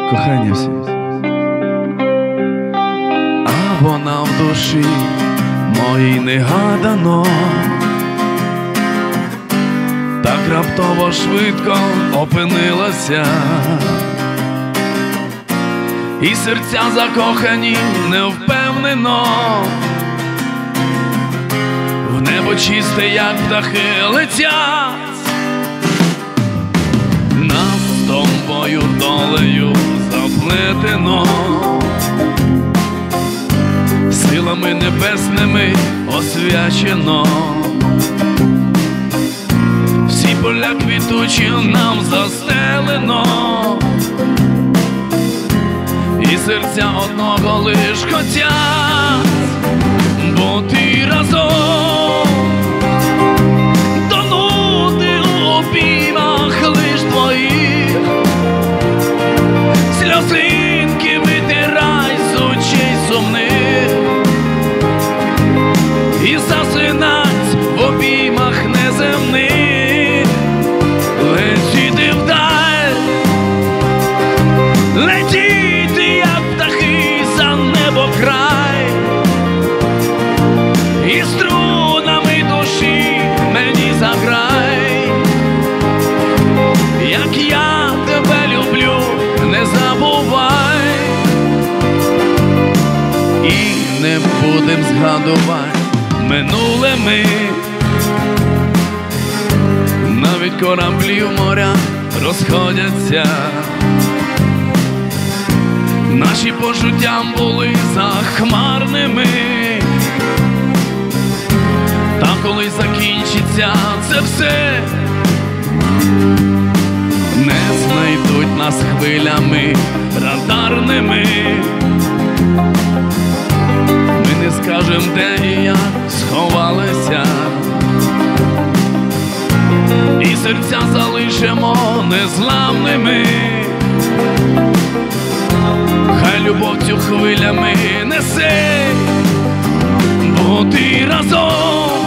кохання всі, а вона в душі моїй негадано, так раптово швидко опинилася, і серця закохані невпевнено в небо чисте, як птахи летять. Нас з тобою долею заплетено, силами небесними освячено, всі поля квітучі нам застелено, і серця одного лиш хотять бути разом, тонути у обіймах лиш твоїх, сльозинки витирай з очей сумних і засинать в обіймах неземних, летіти вдаль, летіти, як птахи за небо край, і струнами душі мені заграй, як я тебе люблю, не забувай, і не будем згадувати минуле ми, навіть кораблі в морях розходяться, наші почуття були захмарними, та коли закінчиться це все, не знайдуть нас хвилями радарними, ми не скажем, де і як сховалися, і серця залишимо незламними, хай любов цю хвилями несе, бути разом.